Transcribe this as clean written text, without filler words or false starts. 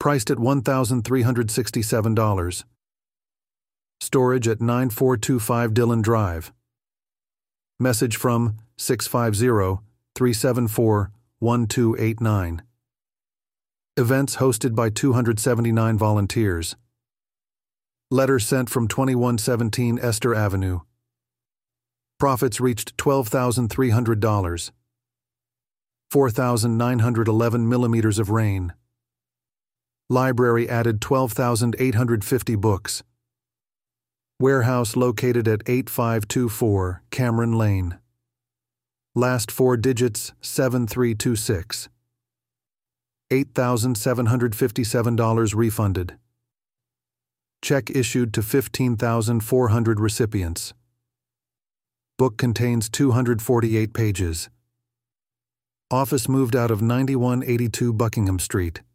Priced at $1,367. Storage at 9425 Dillon Drive. Message from 650-374-1289. Events hosted by 279 volunteers. Letter sent from 2117 Esther Avenue. Profits reached $12,300. 4,911 millimeters of rain. Library added 12,850 books. Warehouse located at 8524 Cameron Lane. Last four digits 7326. $8,757 refunded. Check issued to 15,400 recipients. Book contains 248 pages. Office moved out of 9182 Buckingham Street.